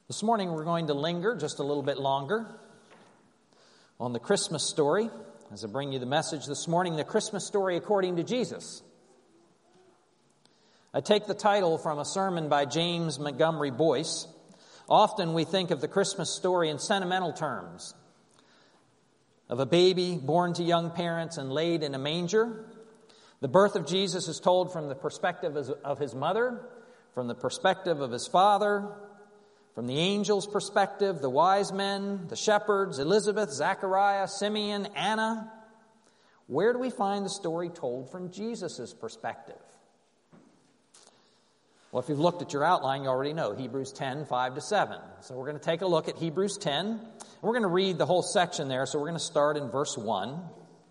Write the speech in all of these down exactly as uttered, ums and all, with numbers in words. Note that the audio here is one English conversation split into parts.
This morning we're going to linger just a little bit longer on the Christmas story as I bring you the message this morning, the Christmas story according to Jesus. I take the title from a sermon by James Montgomery Boyce. Often we think of the Christmas story in sentimental terms, of a baby born to young parents and laid in a manger. The birth of Jesus is told from the perspective of his mother, from the perspective of his father, from the angels' perspective, the wise men, the shepherds, Elizabeth, Zechariah, Simeon, Anna. Where do we find the story told from Jesus' perspective? Well, if you've looked at your outline, you already know Hebrews ten, five to seven. So we're going to take a look at Hebrews ten. And we're going to read the whole section there, so we're going to start in verse one.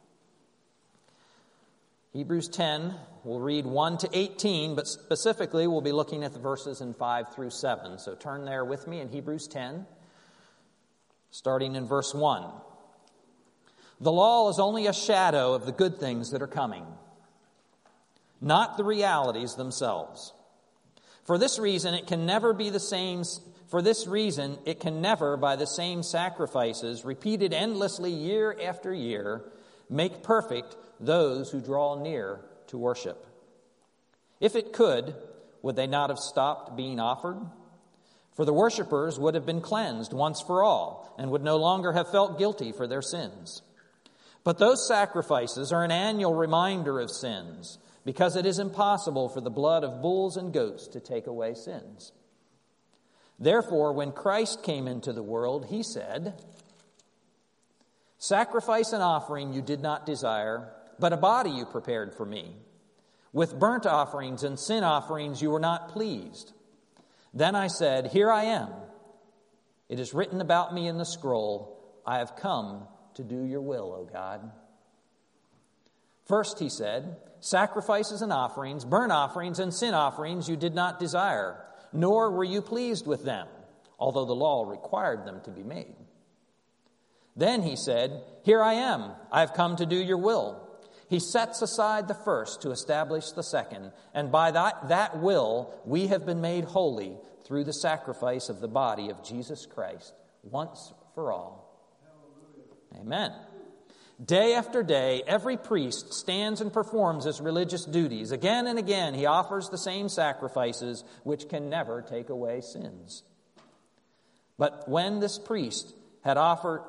Hebrews ten, we'll read one to eighteen, but specifically we'll be looking at the verses in five through seven. So turn there with me in Hebrews ten, starting in verse one. The law is only a shadow of the good things that are coming, not the realities themselves. For this reason, it can never be the same. For this reason, it can never, by the same sacrifices, repeated endlessly year after year, make perfect those who draw near to worship. If it could, would they not have stopped being offered? For the worshipers would have been cleansed once for all, and would no longer have felt guilty for their sins. But those sacrifices are an annual reminder of sins, because it is impossible for the blood of bulls and goats to take away sins. Therefore, when Christ came into the world, he said, "Sacrifice and offering you did not desire, but a body you prepared for me. With burnt offerings and sin offerings you were not pleased. Then I said, Here I am. It is written about me in the scroll, I have come to do your will, O God." First, he said, "Sacrifices and offerings, burnt offerings and sin offerings you did not desire, nor were you pleased with them, although the law required them to be made." Then he said, "Here I am, I have come to do your will." He sets aside the first to establish the second, and by that, that will we have been made holy through the sacrifice of the body of Jesus Christ, once for all. Hallelujah. Amen. Day after day, every priest stands and performs his religious duties. Again and again, he offers the same sacrifices, which can never take away sins. But when this priest had offered,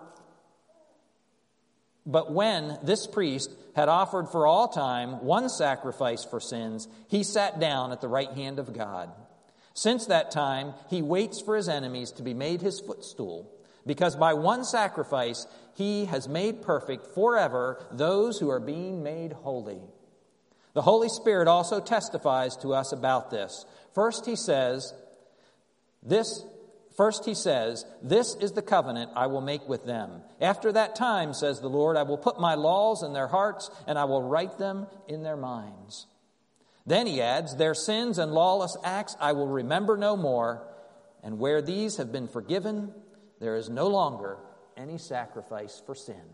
but when this priest had offered for all time one sacrifice for sins, he sat down at the right hand of God. Since that time, he waits for his enemies to be made his footstool, because by one sacrifice he has made perfect forever those who are being made holy. The Holy Spirit also testifies to us about this. First he says, this First he says, "This is the covenant I will make with them. After that time, says the Lord, I will put my laws in their hearts, and I will write them in their minds." Then he adds, "Their sins and lawless acts I will remember no more, and where these have been forgiven, there is no longer any sacrifice for sin."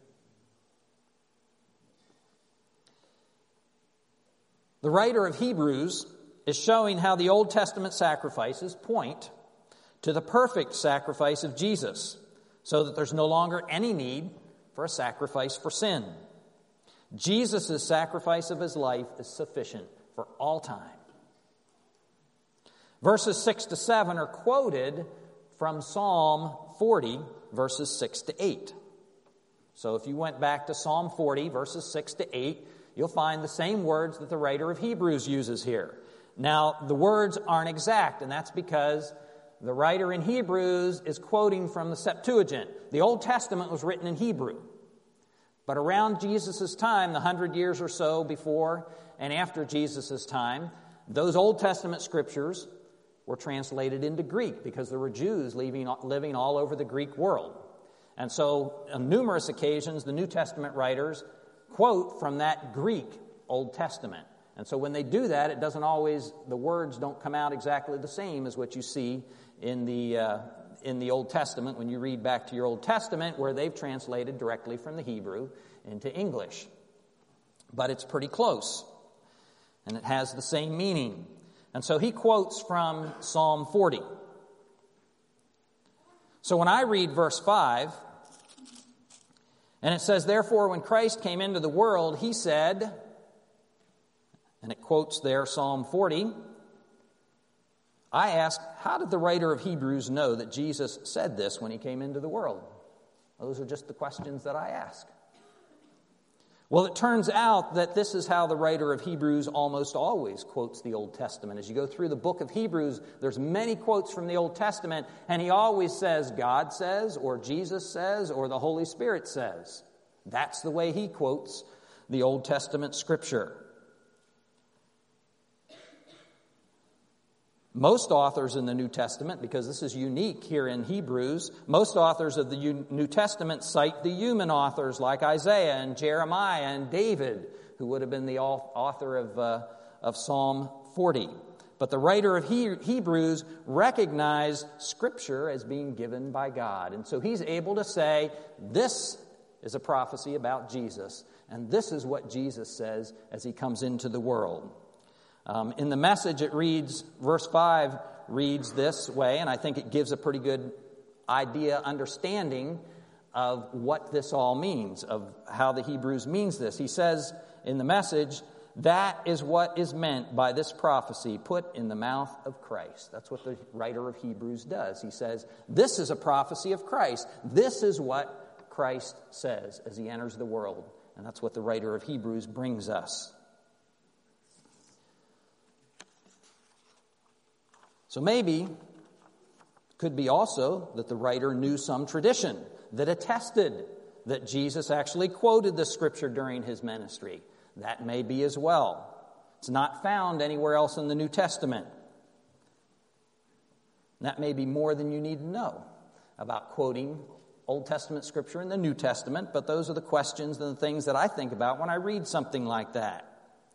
The writer of Hebrews is showing how the Old Testament sacrifices point to the perfect sacrifice of Jesus, so that there's no longer any need for a sacrifice for sin. Jesus' sacrifice of his life is sufficient for all time. Verses six to seven are quoted from Psalm forty, verses six to eight. So if you went back to Psalm forty, verses six to eight, you'll find the same words that the writer of Hebrews uses here. Now, the words aren't exact, and that's because the writer in Hebrews is quoting from the Septuagint. The Old Testament was written in Hebrew. But around Jesus' time, the hundred years or so before and after Jesus' time, those Old Testament scriptures were translated into Greek because there were Jews living, living all over the Greek world. And so on numerous occasions, the New Testament writers quote from that Greek Old Testament. And so when they do that, it doesn't always, the words don't come out exactly the same as what you see in the uh, in the Old Testament when you read back to your Old Testament, where they've translated directly from the Hebrew into English. But it's pretty close, and it has the same meaning. And so he quotes from Psalm forty. So when I read verse five, and it says, therefore, when Christ came into the world, he said, and it quotes there Psalm forty, I ask, how did the writer of Hebrews know that Jesus said this when he came into the world? Those are just the questions that I ask. Well, it turns out that this is how the writer of Hebrews almost always quotes the Old Testament. As you go through the book of Hebrews, there's many quotes from the Old Testament, and he always says, God says, or Jesus says, or the Holy Spirit says. That's the way he quotes the Old Testament Scripture. Most authors in the New Testament, because this is unique here in Hebrews, most authors of the New Testament cite the human authors like Isaiah and Jeremiah and David, who would have been the author of, uh, of Psalm forty. But the writer of he- Hebrews recognized Scripture as being given by God. And so he's able to say, this is a prophecy about Jesus, and this is what Jesus says as he comes into the world. Um, in the Message, it reads, verse five reads this way, and I think it gives a pretty good idea, understanding of what this all means, of how the Hebrews means this. He says in the Message, that is what is meant by this prophecy put in the mouth of Christ. That's what the writer of Hebrews does. He says, this is a prophecy of Christ. This is what Christ says as he enters the world. And that's what the writer of Hebrews brings us. So maybe, could be also that the writer knew some tradition that attested that Jesus actually quoted the Scripture during his ministry. That may be as well. It's not found anywhere else in the New Testament. That may be more than you need to know about quoting Old Testament Scripture in the New Testament, but those are the questions and the things that I think about when I read something like that.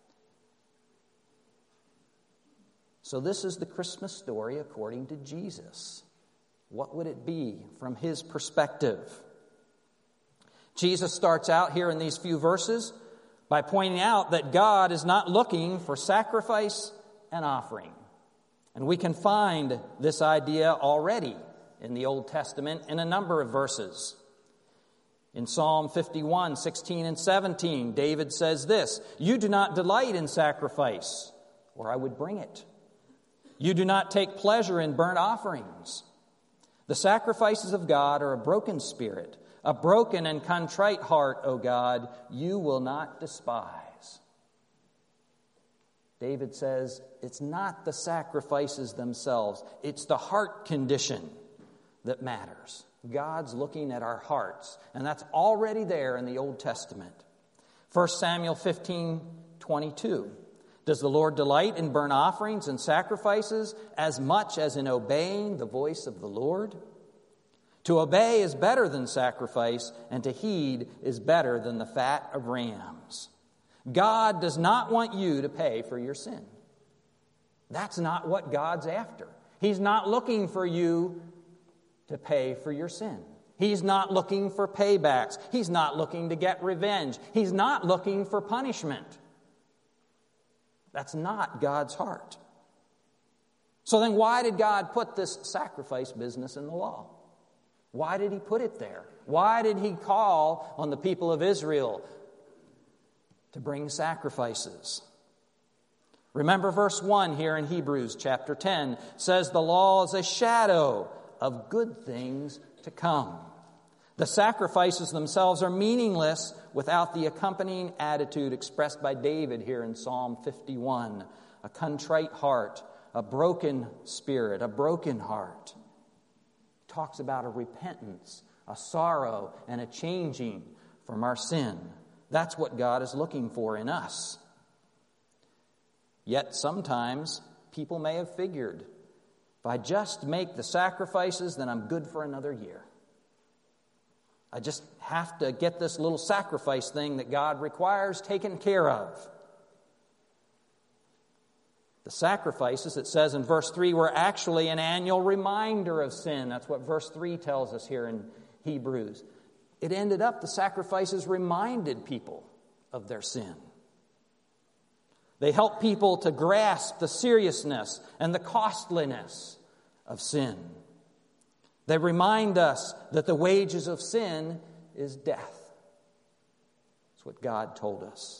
So this is the Christmas story according to Jesus. What would it be from his perspective? Jesus starts out here in these few verses by pointing out that God is not looking for sacrifice and offering. And we can find this idea already in the Old Testament in a number of verses. In Psalm fifty-one, sixteen and seventeen, David says this, you do not delight in sacrifice, or I would bring it. You do not take pleasure in burnt offerings. The sacrifices of God are a broken spirit, a broken and contrite heart, O God, you will not despise. David says it's not the sacrifices themselves, it's the heart condition that matters. God's looking at our hearts, and that's already there in the Old Testament. First Samuel fifteen twenty-two. Does the Lord delight in burnt offerings and sacrifices as much as in obeying the voice of the Lord? To obey is better than sacrifice, and to heed is better than the fat of rams. God does not want you to pay for your sin. That's not what God's after. He's not looking for you to pay for your sin. He's not looking for paybacks. He's not looking to get revenge. He's not looking for punishment. That's not God's heart. So then why did God put this sacrifice business in the law? Why did he put it there? Why did he call on the people of Israel to bring sacrifices? Remember verse one here in Hebrews chapter ten says the law is a shadow of good things to come. The sacrifices themselves are meaningless without the accompanying attitude expressed by David here in Psalm fifty-one. A contrite heart, a broken spirit, a broken heart. It talks about a repentance, a sorrow, and a changing from our sin. That's what God is looking for in us. Yet sometimes people may have figured, if I just make the sacrifices, then I'm good for another year. I just have to get this little sacrifice thing that God requires taken care of. The sacrifices, it says in verse three, were actually an annual reminder of sin. That's what verse three tells us here in Hebrews. It ended up, the sacrifices reminded people of their sin. They helped people to grasp the seriousness and the costliness of sin. They remind us that the wages of sin is death. That's what God told us.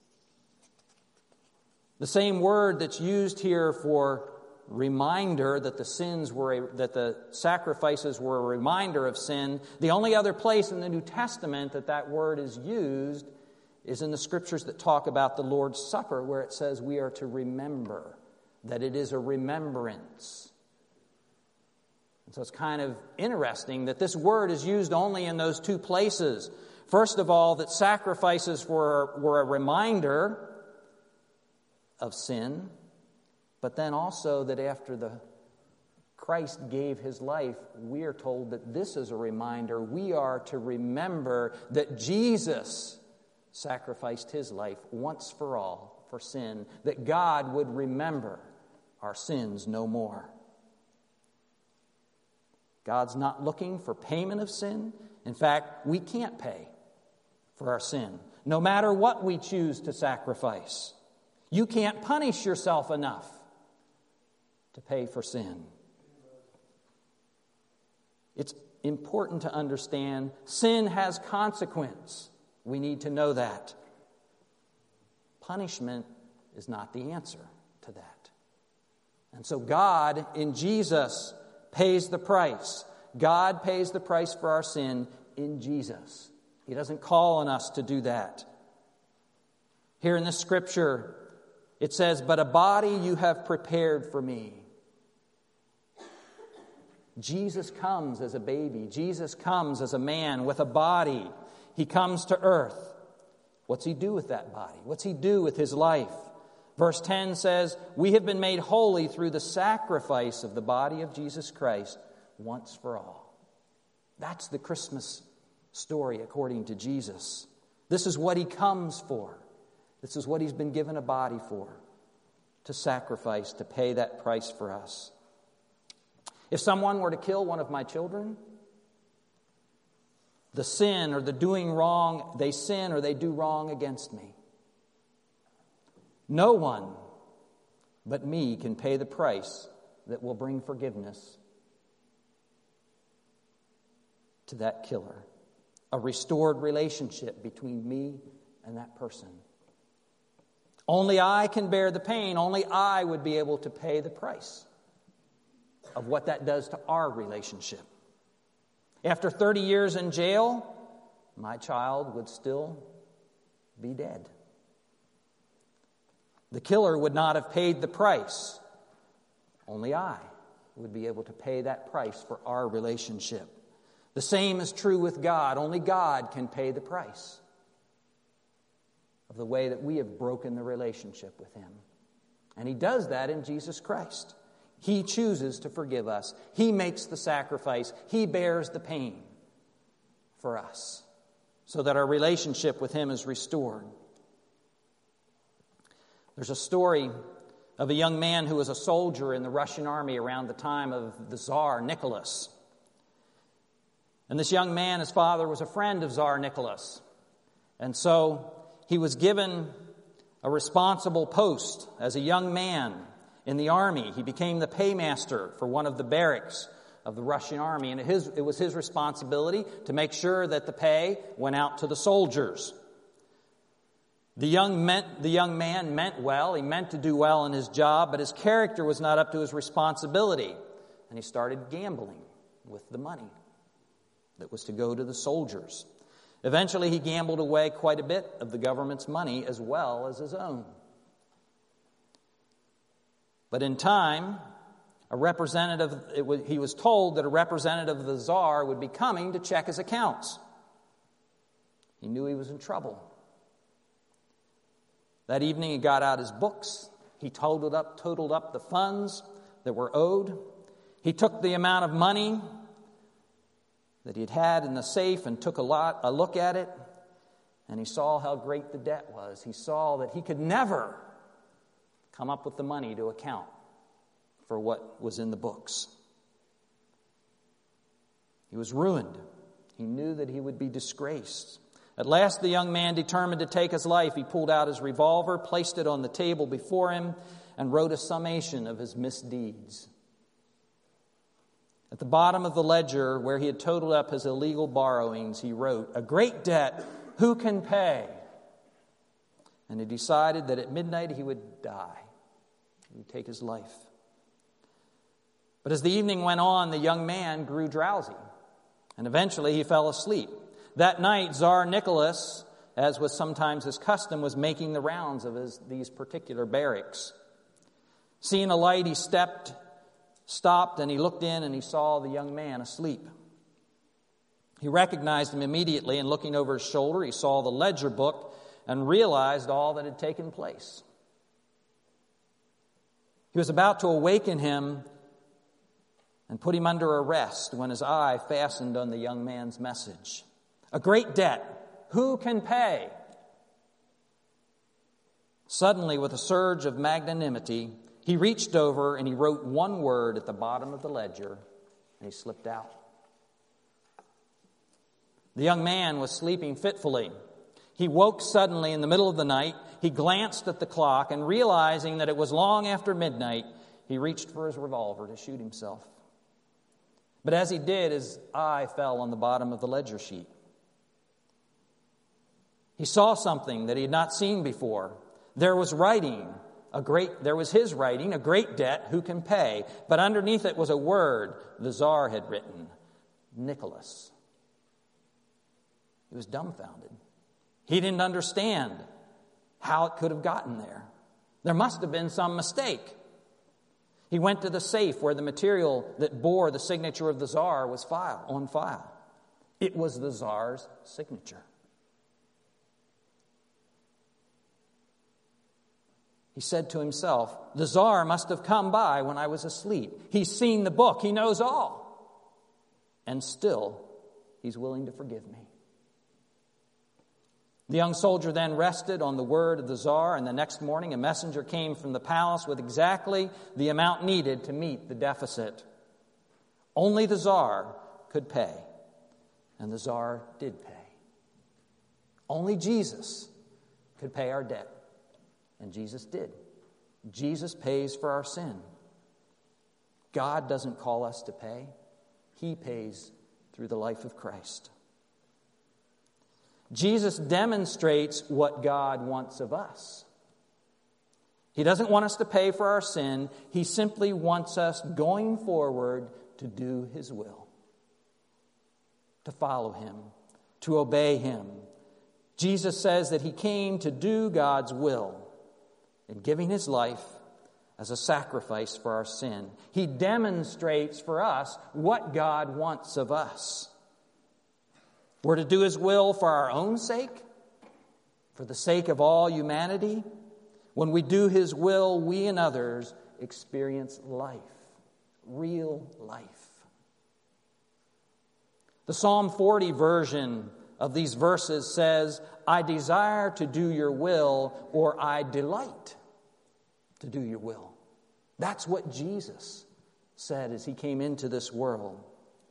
The same word that's used here for reminder that the sins were a, that the sacrifices were a reminder of sin. The only other place in the New Testament that that word is used is in the scriptures that talk about the Lord's Supper, where it says we are to remember, that it is a remembrance. And so it's kind of interesting that this word is used only in those two places. First of all, that sacrifices were, were a reminder of sin, but then also that after the Christ gave his life, we are told that this is a reminder. We are to remember that Jesus sacrificed his life once for all for sin, that God would remember our sins no more. God's not looking for payment of sin. In fact, we can't pay for our sin, no matter what we choose to sacrifice. You can't punish yourself enough to pay for sin. It's important to understand sin has consequence. We need to know that. Punishment is not the answer to that. And so God, in Jesus, pays the price. God pays the price for our sin in Jesus. He doesn't call on us to do that. Here in the scripture, it says, "But a body you have prepared for me." Jesus comes as a baby. Jesus comes as a man with a body. He comes to earth. What's he do with that body? What's he do with his life? Verse ten says, "We have been made holy through the sacrifice of the body of Jesus Christ once for all." That's the Christmas story according to Jesus. This is what he comes for. This is what he's been given a body for, to sacrifice, to pay that price for us. If someone were to kill one of my children, the sin or the doing wrong, they sin or they do wrong against me. No one but me can pay the price that will bring forgiveness to that killer. A restored relationship between me and that person. Only I can bear the pain. Only I would be able to pay the price of what that does to our relationship. After thirty years in jail, my child would still be dead. The killer would not have paid the price. Only I would be able to pay that price for our relationship. The same is true with God. Only God can pay the price of the way that we have broken the relationship with him. And he does that in Jesus Christ. He chooses to forgive us. He makes the sacrifice. He bears the pain for us so that our relationship with him is restored. There's a story of a young man who was a soldier in the Russian army around the time of the Tsar Nicholas. And this young man, his father, was a friend of Tsar Nicholas. And so he was given a responsible post as a young man in the army. He became the paymaster for one of the barracks of the Russian army. And it, his, it was his responsibility to make sure that the pay went out to the soldiers. The young, meant, the young man meant well. He meant to do well in his job, but his character was not up to his responsibility. And he started gambling with the money that was to go to the soldiers. Eventually, he gambled away quite a bit of the government's money as well as his own. But in time, a representative, it was, he was told that a representative of the Tsar would be coming to check his accounts. He knew he was in trouble. That evening, he got out his books. He totaled up, totaled up the funds that were owed. He took the amount of money that he'd had in the safe and took a lot a look at it, and he saw how great the debt was. He saw that he could never come up with the money to account for what was in the books. He was ruined. He knew that he would be disgraced. At last, the young man determined to take his life. He pulled out his revolver, placed it on the table before him, and wrote a summation of his misdeeds. At the bottom of the ledger where he had totaled up his illegal borrowings, he wrote, "A great debt, who can pay?" And he decided that at midnight he would die. He would take his life. But as the evening went on, the young man grew drowsy, and eventually he fell asleep. That night, Tsar Nicholas, as was sometimes his custom, was making the rounds of his, these particular barracks. Seeing a light, he stepped, stopped, and he looked in, and he saw the young man asleep. He recognized him immediately, and looking over his shoulder, he saw the ledger book and realized all that had taken place. He was about to awaken him and put him under arrest when his eye fastened on the young man's message. A great debt, who can pay? Suddenly, with a surge of magnanimity, he reached over and he wrote one word at the bottom of the ledger, and he slipped out. The young man was sleeping fitfully. He woke suddenly in the middle of the night. He glanced at the clock, and realizing that it was long after midnight, he reached for his revolver to shoot himself. But as he did, his eye fell on the bottom of the ledger sheet. He saw something that he had not seen before. There was writing, a great, there was his writing, a great debt, who can pay? But underneath it was a word the Tsar had written, Nicholas. He was dumbfounded. He didn't understand how it could have gotten there. There must have been some mistake. He went to the safe where the material that bore the signature of the Tsar was file, on file. It was the Tsar's signature. He said to himself, the Tsar must have come by when I was asleep. He's seen the book. He knows all. And still, he's willing to forgive me. The young soldier then rested on the word of the Tsar, and the next morning a messenger came from the palace with exactly the amount needed to meet the deficit. Only the Tsar could pay, and the Tsar did pay. Only Jesus could pay our debt, and Jesus did. Jesus pays for our sin. God doesn't call us to pay. He pays through the life of Christ. Jesus demonstrates what God wants of us. He doesn't want us to pay for our sin. He simply wants us going forward to do His will, to follow Him, to obey Him. Jesus says that He came to do God's will in giving His life as a sacrifice for our sin. He demonstrates for us what God wants of us. We're to do His will for our own sake, for the sake of all humanity. When we do His will, we and others experience life, real life. The Psalm forty version of these verses says, I desire to do your will, or I delight to do your will. That's what Jesus said as He came into this world.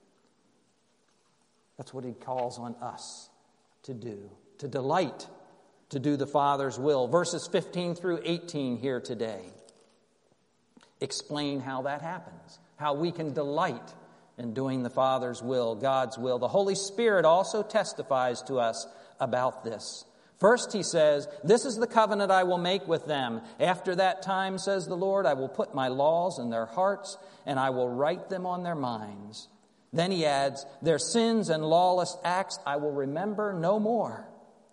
That's what He calls on us to do, to delight to do the Father's will. Verses fifteen through eighteen here today explain how that happens, how we can delight in doing the Father's will, God's will. The Holy Spirit also testifies to us about this. First, He says, this is the covenant I will make with them. After that time, says the Lord, I will put my laws in their hearts, and I will write them on their minds. Then He adds, their sins and lawless acts I will remember no more.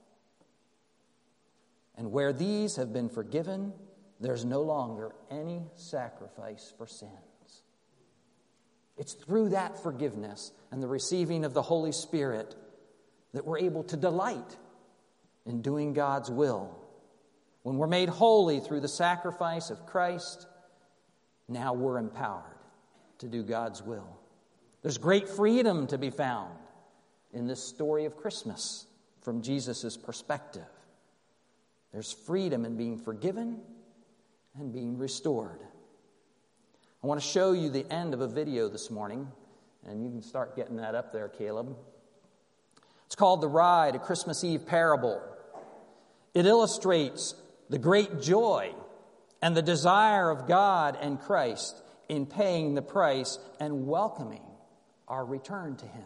And where these have been forgiven, there's no longer any sacrifice for sins. It's through that forgiveness and the receiving of the Holy Spirit that we're able to delight in doing God's will. When we're made holy through the sacrifice of Christ, now we're empowered to do God's will. There's great freedom to be found in this story of Christmas from Jesus' perspective. There's freedom in being forgiven and being restored. I want to show you the end of a video this morning, and you can start getting that up there, Caleb. It's called The Ride, a Christmas Eve Parable. It illustrates the great joy and the desire of God and Christ in paying the price and welcoming are returned to him.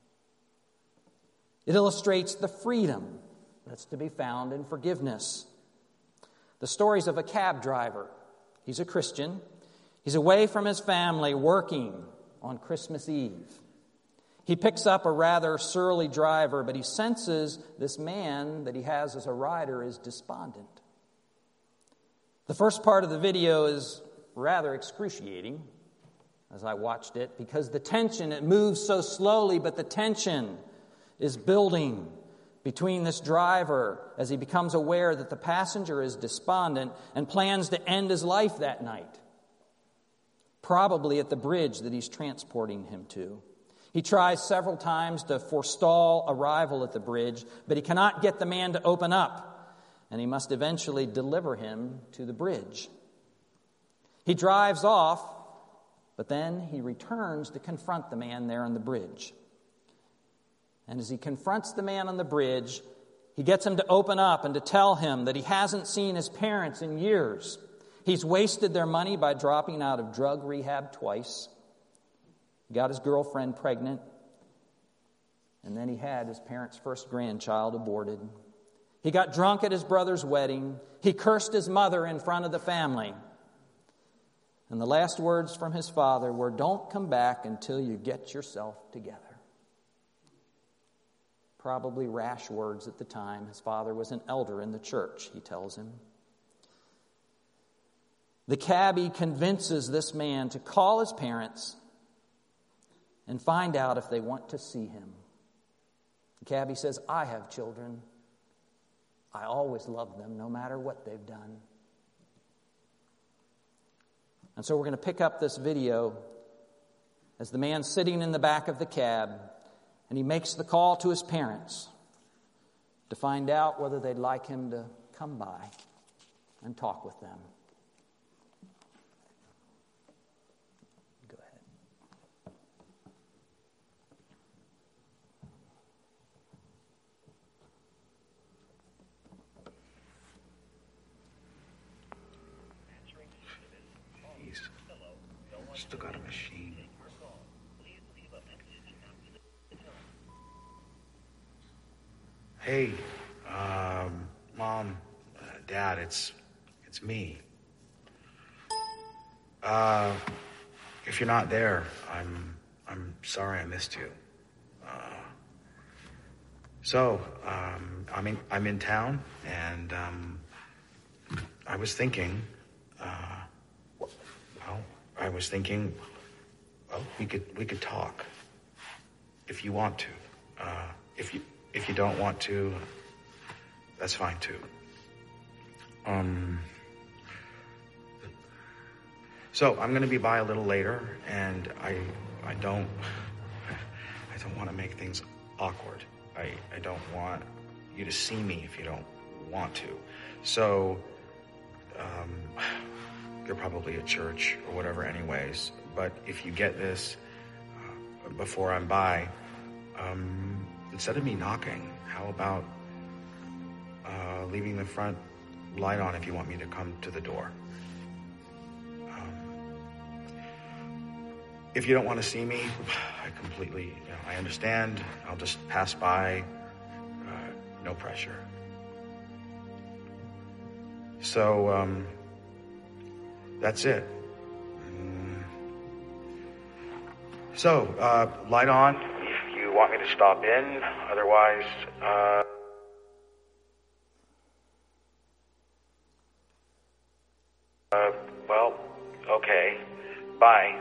It illustrates the freedom that's to be found in forgiveness. The stories of a cab driver. He's a Christian. He's away from his family working on Christmas Eve. He picks up a rather surly driver, but he senses this man that he has as a rider is despondent. The first part of the video is rather excruciating as I watched it, because the tension, it moves so slowly, but the tension is building between this driver as he becomes aware that the passenger is despondent and plans to end his life that night, probably at the bridge that he's transporting him to. He tries several times to forestall arrival at the bridge, but he cannot get the man to open up, and he must eventually deliver him to the bridge. He drives off, but then he returns to confront the man there on the bridge. And as he confronts the man on the bridge, he gets him to open up and to tell him that he hasn't seen his parents in years. He's wasted their money by dropping out of drug rehab twice. He got his girlfriend pregnant. And then he had his parents' first grandchild aborted. He got drunk at his brother's wedding. He cursed his mother in front of the family. And the last words from his father were, "Don't come back until you get yourself together." Probably rash words at the time. His father was an elder in the church, he tells him. The cabbie convinces this man to call his parents and find out if they want to see him. The cabbie says, "I have children. I always love them, no matter what they've done." And so we're going to pick up this video as the man's sitting in the back of the cab, and he makes the call to his parents to find out whether they'd like him to come by and talk with them. Go ahead. He's still got a machine. Hey, um, Mom, uh, Dad, it's it's me. Uh, if you're not there, I'm I'm sorry I missed you. Uh, so, um, I'm in I'm in town, and um, I was thinking, uh, well, I was thinking, well, we could we could talk if you want to. Uh, if you. If you don't want to, that's fine too. Um, so I'm going to be by a little later, and I, I don't, I don't want to make things awkward. I, I don't want you to see me if you don't want to. So, um, you're probably at church or whatever, anyways. But if you get this uh, before I'm by, um. Instead of me knocking, how about uh, leaving the front light on if you want me to come to the door? Um, if you don't want to see me, I completely, you know, I understand. I'll just pass by. Uh, no pressure. So, um, that's it. Mm. So, uh, light on. Want me to stop in? Otherwise, uh... Uh, well, okay. Bye.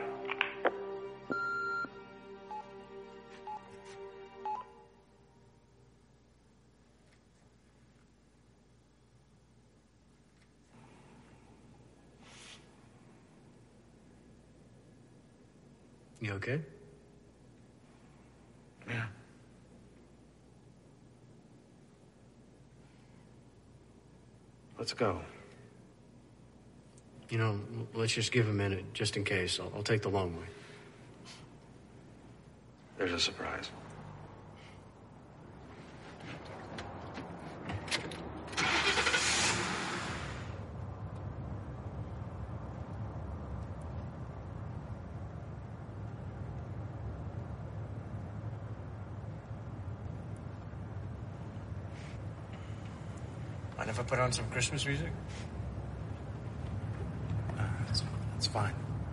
You okay? Yeah. Let's go. You know, let's just give a minute, just in case. I'll, I'll take the long way. There's a surprise. Mind if I put on some Christmas music? Uh, that's, that's fine.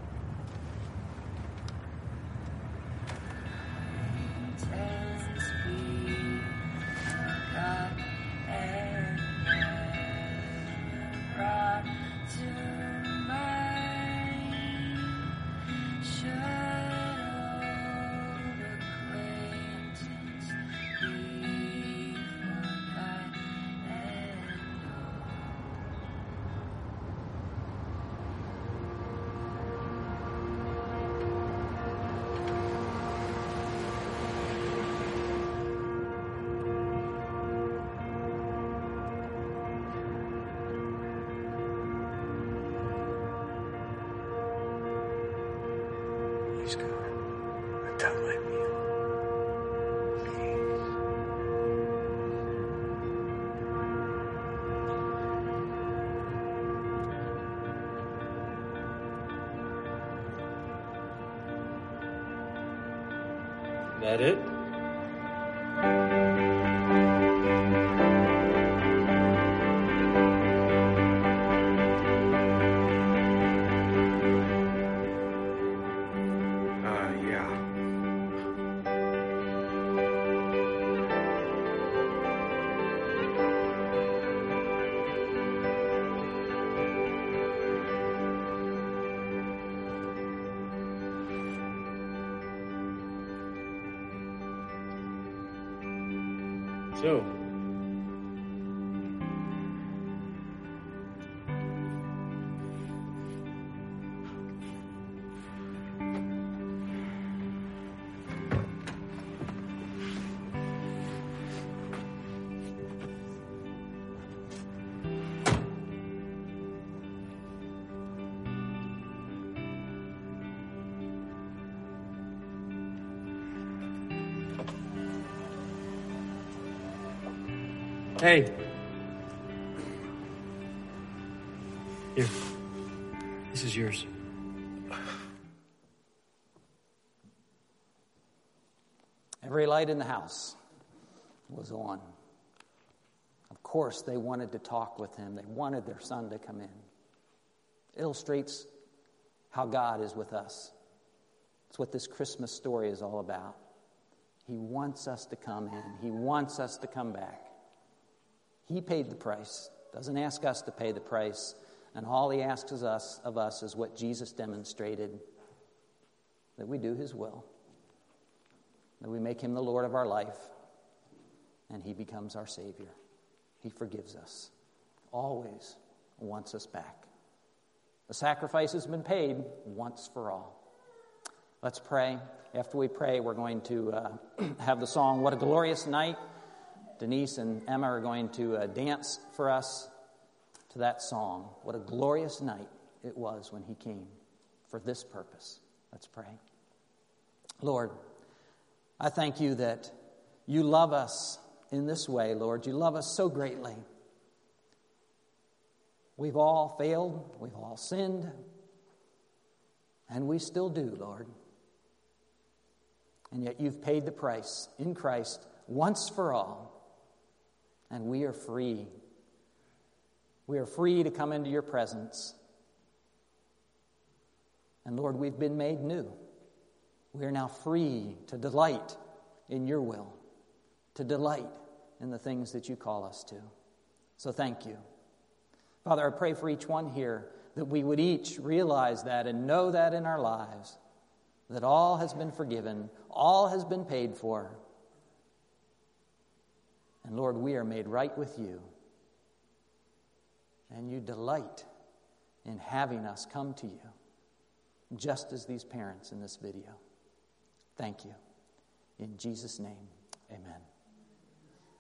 He's good. I've done my meal. That it? So, hey. Here. This is yours. Every light in the house was on. Of course, they wanted to talk with him. They wanted their son to come in. It illustrates how God is with us. It's what this Christmas story is all about. He wants us to come in. He wants us to come back. He paid the price, doesn't ask us to pay the price, and all he asks of us, of us is what Jesus demonstrated, that we do his will, that we make him the Lord of our life, and he becomes our Savior. He forgives us, always wants us back. The sacrifice has been paid once for all. Let's pray. After we pray, we're going to uh, have the song, What a Glorious Night. Denise and Emma are going to uh, dance for us to that song. What a glorious night it was when he came for this purpose. Let's pray. Lord, I thank you that you love us in this way, Lord. You love us so greatly. We've all failed. We've all sinned. And we still do, Lord. And yet you've paid the price in Christ once for all. And we are free. We are free to come into your presence. And Lord, we've been made new. We are now free to delight in your will, to delight in the things that you call us to. So thank you. Father, I pray for each one here that we would each realize that and know that in our lives, that all has been forgiven, all has been paid for. And Lord, we are made right with you. And you delight in having us come to you, just as these parents in this video. Thank you. In Jesus' name, amen.